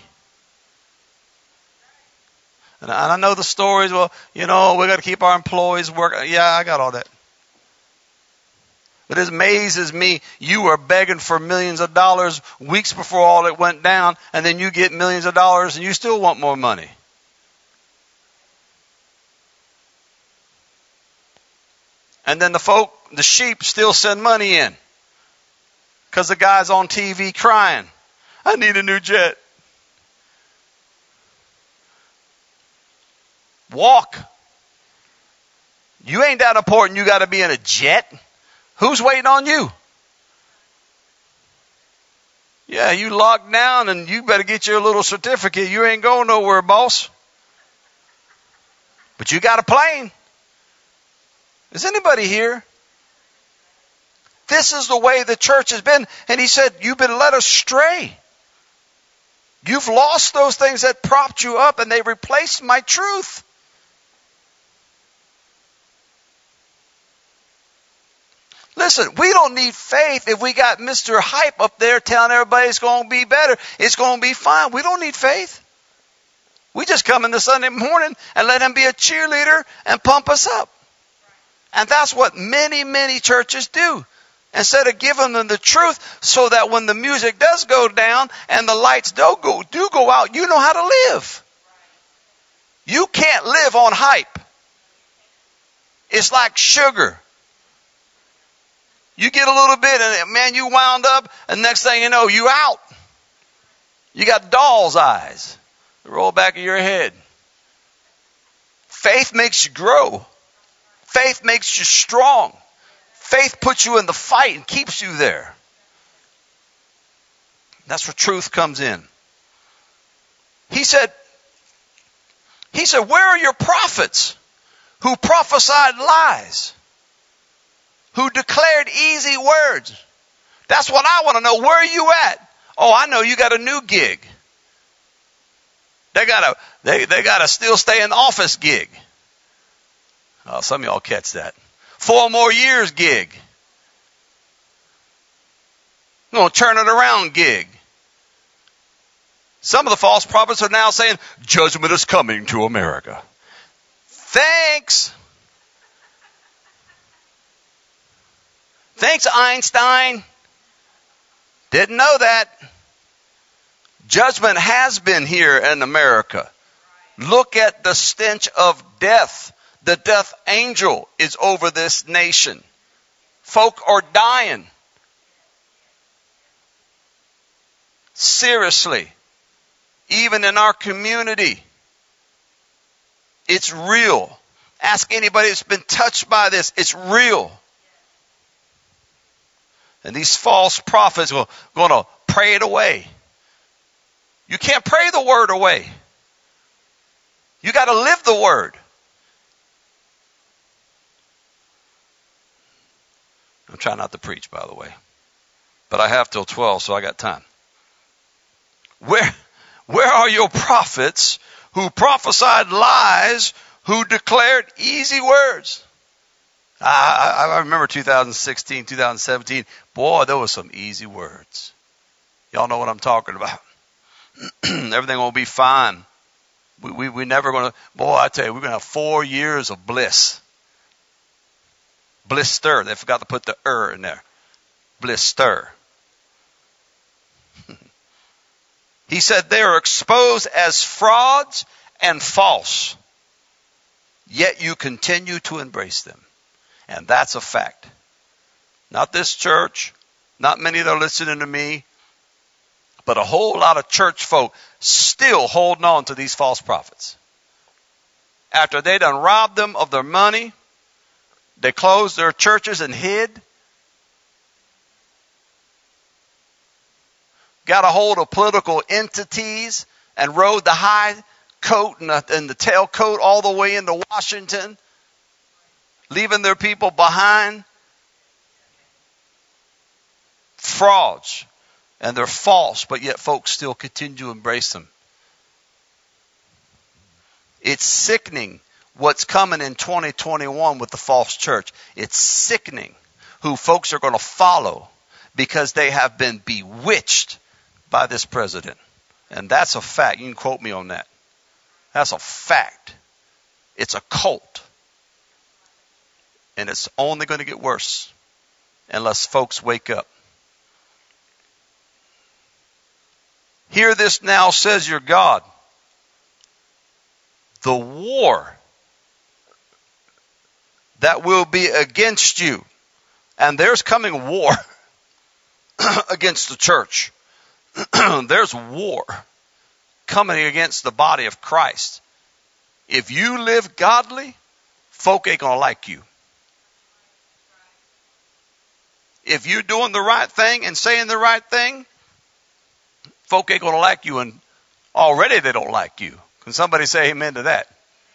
And I know the stories, well, you know, we got to keep our employees working. Yeah, I got all that. But it amazes me, you were begging for millions of dollars weeks before all it went down, and then you get millions of dollars and you still want more money. And then the folk, the sheep still send money in. Because the guy's on T V crying, I need a new jet. Walk. You ain't that important, you got to be in a jet. Who's waiting on you? Yeah, you locked down and you better get your little certificate. You ain't going nowhere, boss. But you got a plane. Is anybody here? This is the way the church has been. And he said, you've been led astray. You've lost those things that propped you up and they replaced my truth. Listen, we don't need faith if we got Mister Hype up there telling everybody it's going to be better. It's going to be fine. We don't need faith. We just come in the Sunday morning and let him be a cheerleader and pump us up. And that's what many, many churches do. Instead of giving them the truth so that when the music does go down and the lights do go, do go out, you know how to live. You can't live on hype. It's like sugar. You get a little bit and man, you wound up and next thing you know, you out. You got doll's eyes. Roll back of your head. Faith makes you grow. Faith makes you strong. Faith puts you in the fight and keeps you there. That's where truth comes in. He said, he said, where are your prophets who prophesied lies? Who declared easy words? That's what I want to know. Where are you at? Oh, I know you got a new gig. They gotta, they, they gotta still stay in the office gig. Oh, some of y'all catch that. Four more years gig. I'm going to turn it around gig. Some of the false prophets are now saying, judgment is coming to America. Thanks. Thanks, Einstein. Didn't know that. Judgment has been here in America. Look at the stench of death. The death angel is over this nation. Folk are dying. Seriously. Even in our community. It's real. Ask anybody that's been touched by this. It's real. And these false prophets are going to pray it away. You can't pray the word away. You got to live the word. I'm trying not to preach, by the way. But I have till twelve, so I got time. Where, where are your prophets who prophesied lies, who declared easy words? I, I remember two thousand sixteen, two thousand seventeen. Boy, there was some easy words. Y'all know what I'm talking about. Everything will be fine. We, we, we're never going to, boy, I tell you, we're going to have four years of bliss. Blister. They forgot to put the er in there. Blister. He said they are exposed as frauds and false. Yet you continue to embrace them. And that's a fact. Not this church, not many that are listening to me, but a whole lot of church folk still holding on to these false prophets. After they done robbed them of their money, they closed their churches and hid. Got a hold of political entities and rode the high coat and the, and the tail coat all the way into Washington, leaving their people behind. Frauds. And they're false, but yet folks still continue to embrace them. It's sickening what's coming in twenty twenty-one with the false church. It's sickening who folks are going to follow because they have been bewitched by this president. And that's a fact. You can quote me on that. That's a fact. It's a cult. And it's only going to get worse unless folks wake up. Hear this now, says your God. The war that will be against you. And there's coming war against the church. There's war coming against the body of Christ. If you live godly, folk ain't going to like you. If you're doing the right thing and saying the right thing, Folk ain't going to like you, and already they don't like you. Can somebody say amen to that?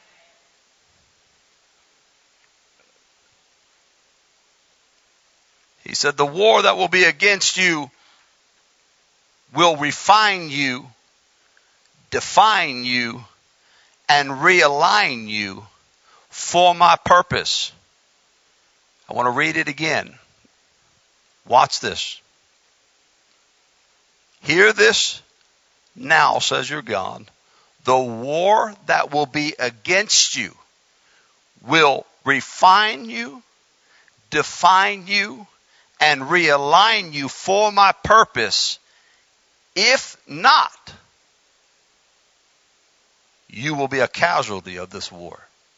He said, the war that will be against you will refine you, define you, and realign you for my purpose. I want to read it again. Watch this. Hear this now, says your God. The war that will be against you will refine you, define you, and realign you for my purpose. If not, you will be a casualty of this war.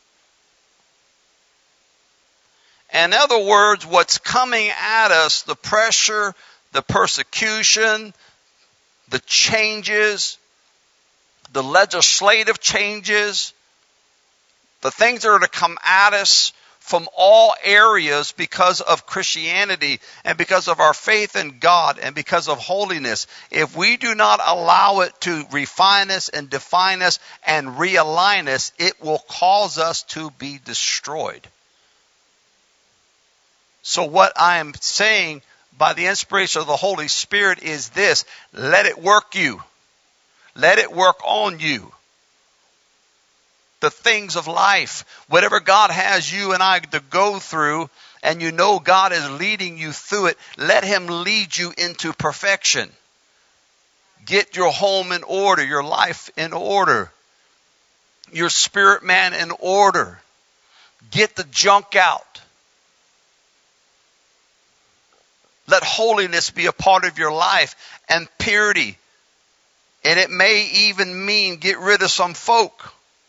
In other words, what's coming at us, the pressure, the persecution, the changes, the legislative changes, the things that are to come at us from all areas because of Christianity and because of our faith in God and because of holiness. If we do not allow it to refine us and define us and realign us, it will cause us to be destroyed. So what I am saying by the inspiration of the Holy Spirit is this: let it work you. Let it work on you. The things of life, whatever God has you and I to go through, and you know God is leading you through it, let him lead you into perfection. Get your home in order, your life in order, your spirit man in order. Get the junk out. Let holiness be a part of your life and purity. And it may even mean get rid of some folk.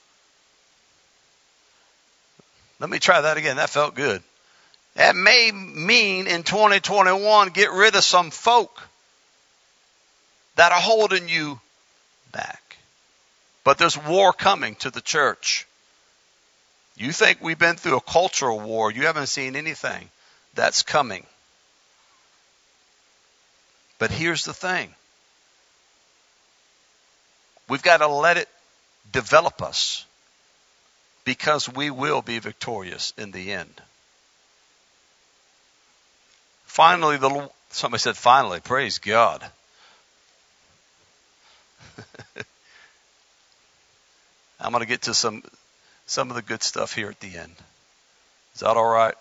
Let me try that again. That felt good. That may mean in twenty twenty-one, get rid of some folk that are holding you back. But there's war coming to the church. You think we've been through a cultural war. You haven't seen anything that's coming. But here's the thing. We've got to let it develop us, because we will be victorious in the end. Finally, the somebody said finally, praise God. I'm going to get to some some of the good stuff here at the end. Is that all right?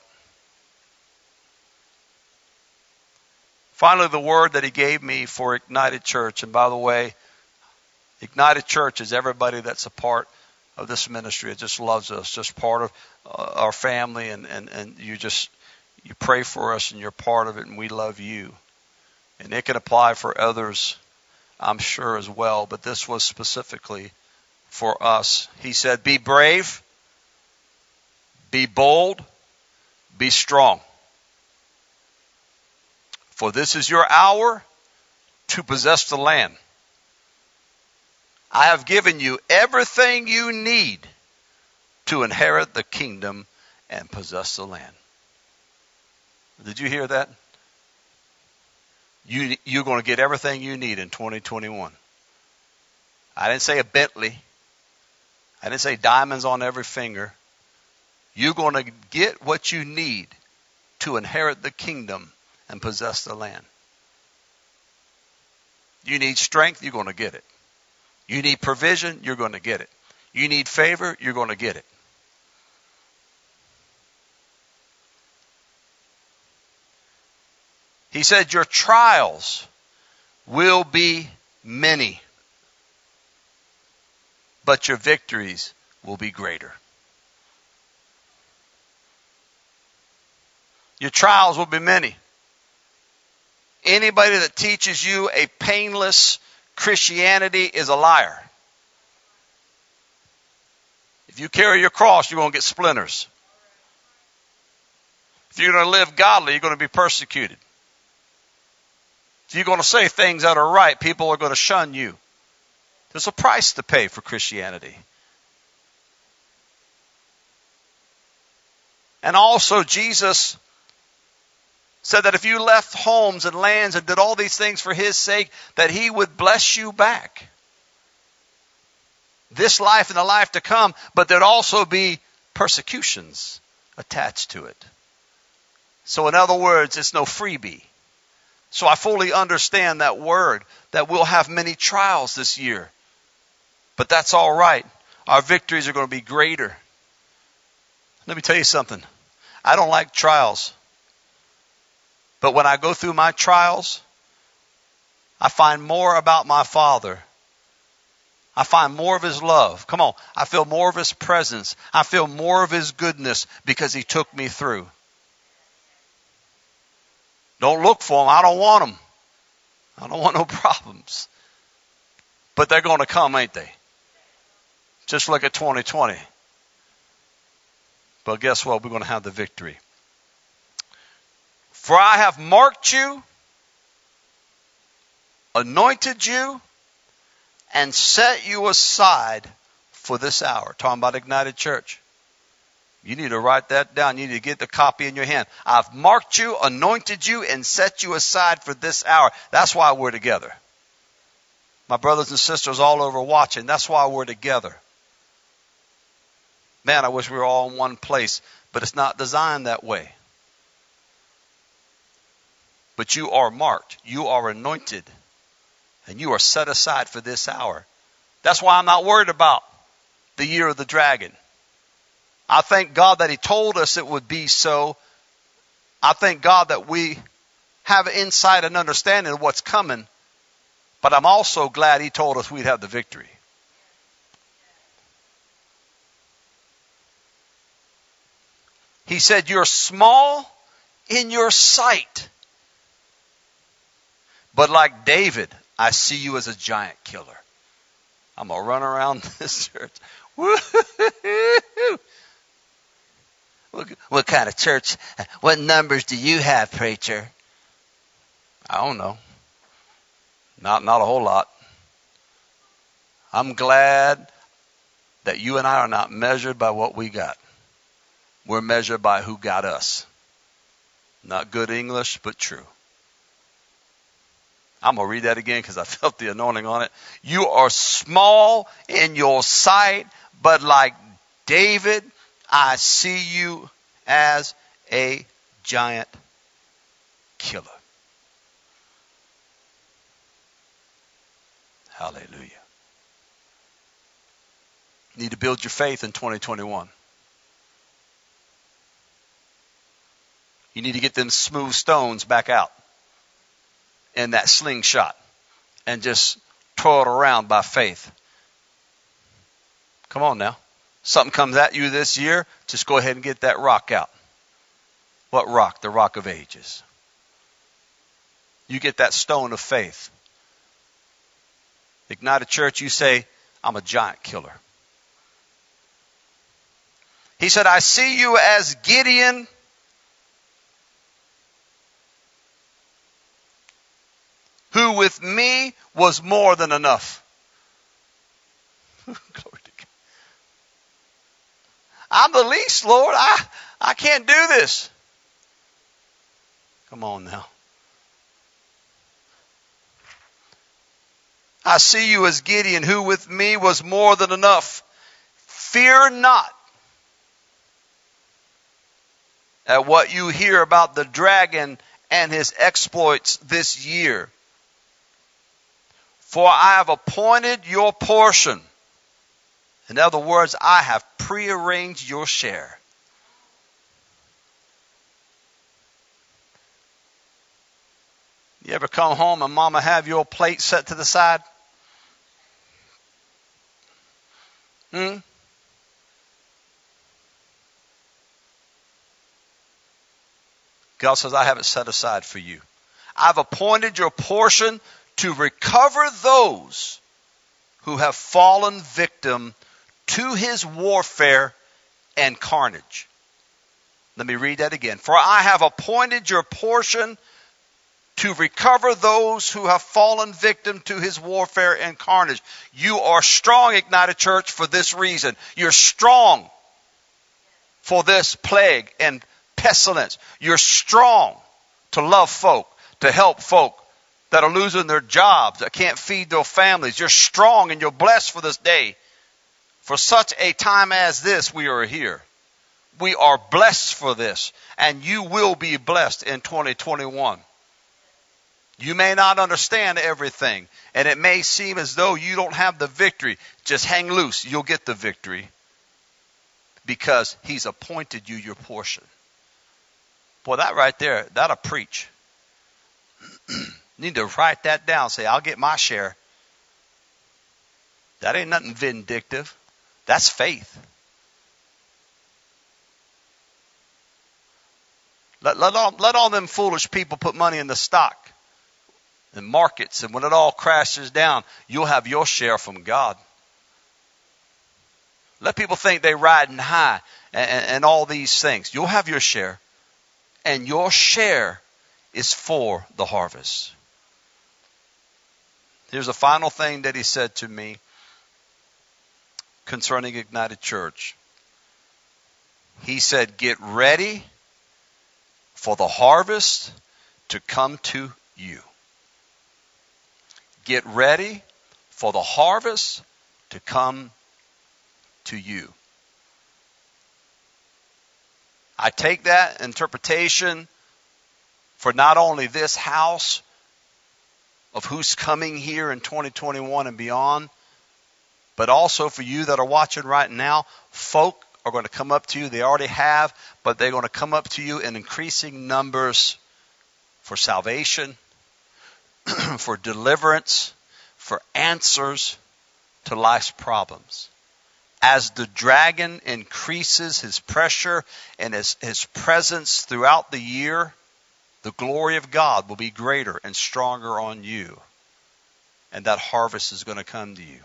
Finally, the word that he gave me for Ignited Church. And by the way, Ignited Church is everybody that's a part of this ministry. It just loves us, just part of uh, our family, and, and, and you just, you pray for us and you're part of it, and we love you. And it can apply for others, I'm sure, as well, but this was specifically for us. He said, be brave, be bold, be strong. For this is your hour to possess the land. I have given you everything you need to inherit the kingdom and possess the land. Did you hear that? You, you're going to get everything you need in twenty twenty-one. I didn't say a Bentley. I didn't say diamonds on every finger. You're going to get what you need to inherit the kingdom and possess the land. You need strength, you're going to get it. You need provision, you're going to get it. You need favor, you're going to get it. He said your trials will be many, but your victories will be greater. Your trials will be many. Anybody that teaches you a painless Christianity is a liar. If you carry your cross, you're going to get splinters. If you're going to live godly, you're going to be persecuted. If you're going to say things that are right, people are going to shun you. There's a price to pay for Christianity. And also, Jesus Said that if you left homes and lands and did all these things for his sake, that he would bless you back. This life and the life to come, but there'd also be persecutions attached to it. So in other words, it's no freebie. So I fully understand that word, that we'll have many trials this year. But that's all right. Our victories are going to be greater. Let me tell you something. I don't like trials. But when I go through my trials, I find more about my Father. I find more of his love. Come on. I feel more of his presence. I feel more of his goodness because he took me through. Don't look for them. I don't want them. I don't want no problems. But they're going to come, ain't they? Just look at twenty twenty. But guess what? We're going to have the victory. For I have marked you, anointed you, and set you aside for this hour. Talking about Ignited Church. You need to write that down. You need to get the copy in your hand. I've marked you, anointed you, and set you aside for this hour. That's why we're together. My brothers and sisters all over watching, that's why we're together. Man, I wish we were all in one place, but it's not designed that way. But you are marked. You are anointed. And you are set aside for this hour. That's why I'm not worried about the year of the dragon. I thank God that he told us it would be so. I thank God that we have insight and understanding of what's coming. But I'm also glad he told us we'd have the victory. He said, you're small in your sight. But like David, I see you as a giant killer. I'm going to run around this church. Woo-hoo-hoo-hoo. What, what kind of church? What numbers do you have, preacher? I don't know. Not, not a whole lot. I'm glad that you and I are not measured by what we got. We're measured by who got us. Not good English, but true. I'm going to read that again because I felt the anointing on it. You are small in your sight, but like David, I see you as a giant killer. Hallelujah. You need to build your faith in twenty twenty-one. You need to get them smooth stones back out in that slingshot and just throw it around by faith. Come on now. Something comes at you this year, just go ahead and get that rock out. What rock? The rock of ages. You get that stone of faith. Ignited Church, you say, I'm a giant killer. He said, I see you as Gideon, who with me was more than enough. Glory to God. I'm the least, Lord. I, I can't do this. Come on now. I see you as Gideon, who with me was more than enough. Fear not at what you hear about the dragon and his exploits this year. For I have appointed your portion. In other words, I have prearranged your share. You ever come home and mama have your plate set to the side? Hmm? God says, I have it set aside for you. I've appointed your portion to recover those who have fallen victim to his warfare and carnage. Let me read that again. For I have appointed your portion to recover those who have fallen victim to his warfare and carnage. You are strong, Ignited Church, for this reason. You're strong for this plague and pestilence. You're strong to love folk, to help folk that are losing their jobs, that can't feed their families. You're strong and you're blessed for this day. For such a time as this, we are here. We are blessed for this, and you will be blessed in twenty twenty-one. You may not understand everything, and it may seem as though you don't have the victory. Just hang loose. You'll get the victory because he's appointed you your portion. Boy, that right there, that'll preach. You need to write that down. Say, I'll get my share. That ain't nothing vindictive. That's faith. Let, let, all, let all them foolish people put money in the stock and markets, and when it all crashes down, you'll have your share from God. Let people think they're riding high and, and, and all these things. You'll have your share, and your share is for the harvest. Here's a final thing that he said to me concerning Ignited Church. He said, get ready for the harvest to come to you. Get ready for the harvest to come to you. I take that interpretation for not only this house of who's coming here in twenty twenty-one and beyond, but also for you that are watching right now. Folk are going to come up to you. They already have, but they're going to come up to you in increasing numbers for salvation, for deliverance, for answers to life's problems. As the dragon increases his pressure and his, his presence throughout the year, the glory of God will be greater and stronger on you. And that harvest is going to come to you.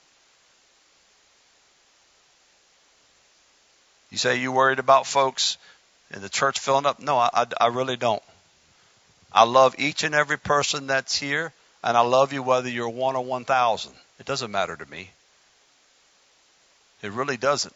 You say you worried about folks in the church filling up? No, I, I really don't. I love each and every person that's here, and I love you whether you're one or one thousand. It doesn't matter to me. It really doesn't.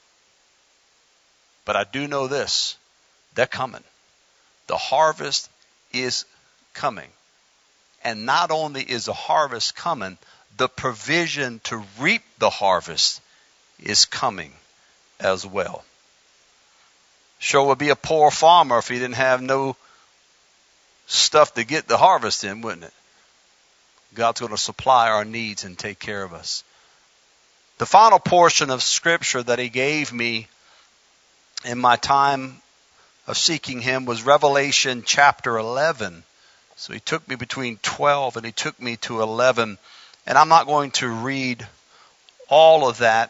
But I do know this. They're coming. The harvest is coming. And not only is the harvest coming, the provision to reap the harvest is coming as well. Sure would be a poor farmer if he didn't have no stuff to get the harvest in, wouldn't it? God's going to supply our needs and take care of us. The final portion of Scripture that he gave me in my time of seeking him was Revelation chapter eleven. So he took me between twelve and he took me to eleven. And I'm not going to read all of that,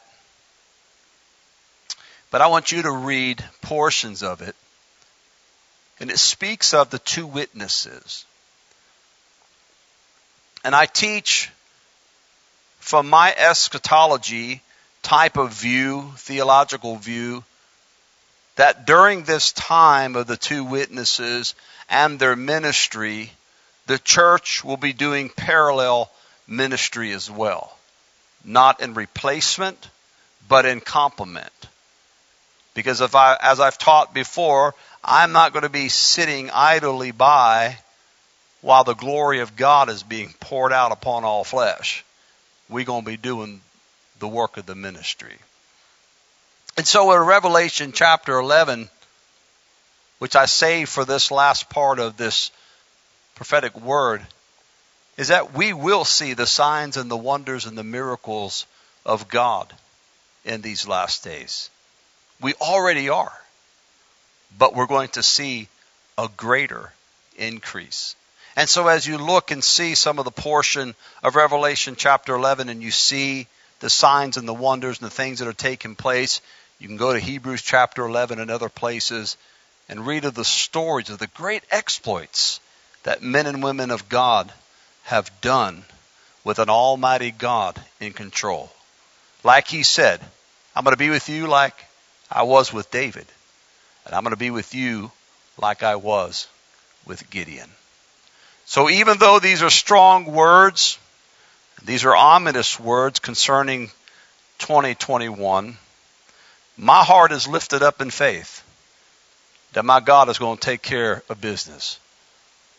but I want you to read portions of it. And it speaks of the two witnesses. And I teach from my eschatology type of view, theological view, that during this time of the two witnesses and their ministry, the church will be doing parallel ministry as well. Not in replacement, but in complement. Because if I, as I've taught before, I'm not going to be sitting idly by while the glory of God is being poured out upon all flesh. We're going to be doing the work of the ministry. And so in Revelation chapter eleven, which I saved for this last part of this prophetic word, is that we will see the signs and the wonders and the miracles of God in these last days. We already are, but we're going to see a greater increase. And so as you look and see some of the portion of Revelation chapter eleven and you see the signs and the wonders and the things that are taking place, you can go to Hebrews chapter eleven and other places and read of the stories of the great exploits that men and women of God have done with an almighty God in control. Like he said, I'm going to be with you like I was with David. And I'm going to be with you like I was with Gideon. So even though these are strong words, these are ominous words concerning twenty twenty-one, my heart is lifted up in faith that my God is going to take care of business.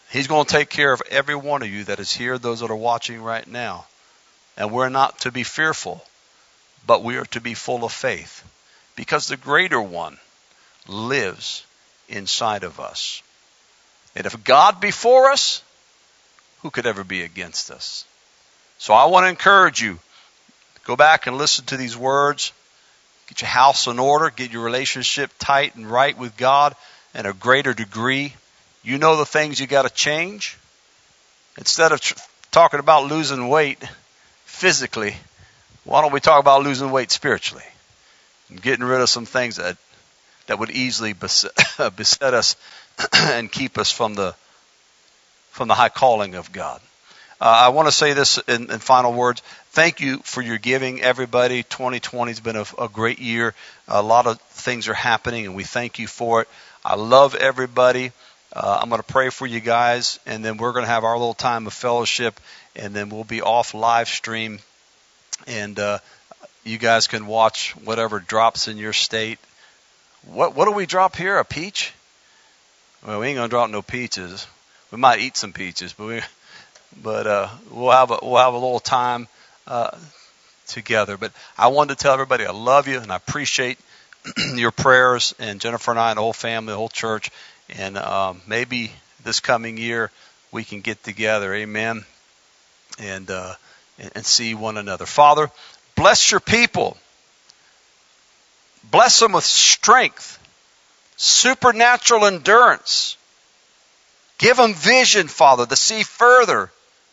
He's going to take care of every one of you that is here, those that are watching right now. And we're not to be fearful, but we are to be full of faith, because the greater one lives inside of us. And if God be for us, who could ever be against us? So I want to encourage you, go back and listen to these words. Get your house in order. Get your relationship tight and right with God in a greater degree. You know the things you got to change. Instead of tr- talking about losing weight physically, why don't we talk about losing weight spiritually? And getting rid of some things that, that would easily beset, beset us and keep us from the from the high calling of God. Uh, I want to say this in, in final words. Thank you for your giving, everybody. twenty twenty has been a, a great year. A lot of things are happening, and we thank you for it. I love everybody. Uh, I'm going to pray for you guys, and then we're going to have our little time of fellowship, and then we'll be off live stream, and uh, you guys can watch whatever drops in your state. What what do we drop here? A peach? Well, we ain't going to drop no peaches. We might eat some peaches, but we, but uh, we'll have a we'll have a little time uh, together. But I wanted to tell everybody I love you and I appreciate your prayers, and Jennifer and I and the whole family, the whole church, and um, maybe this coming year we can get together, amen, and uh, and, and see one another. Father, bless your people. Bless them with strength, supernatural endurance. Give them vision, Father, to see further.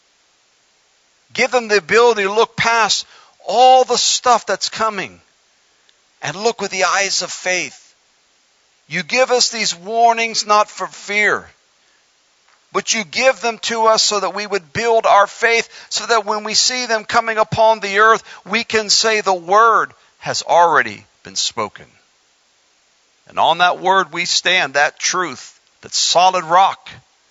Give them the ability to look past all the stuff that's coming and look with the eyes of faith. You give us these warnings not for fear, but you give them to us so that we would build our faith, so that when we see them coming upon the earth, we can say the word has already been spoken. And on that word we stand, that truth, that solid rock.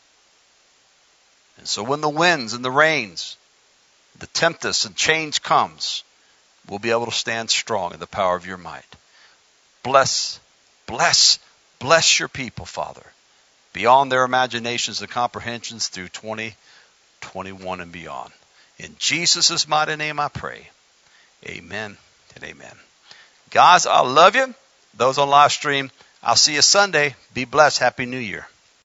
And so when the winds and the rains, the tempest and change comes, we'll be able to stand strong in the power of your might. Bless, bless, bless your people, Father, beyond their imaginations and comprehensions through twenty twenty-one and beyond. In Jesus' mighty name I pray. Amen and amen. Guys, I love you. Those on live stream, I'll see you Sunday. Be blessed. Happy New Year.